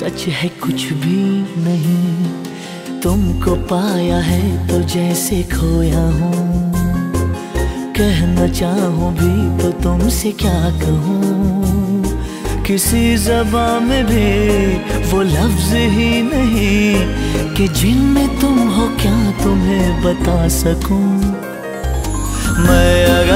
सच है कुछ भी नहीं, तुमको पाया है तो जैसे खोया हूँ। कहना चाहूँ भी तो तुमसे क्या कहूँ, किसी ज़बान में भी वो लफ्ज़ ही नहीं कि जिनमें तुम हो क्या तुम्हें बता सकूँ। मैं अगर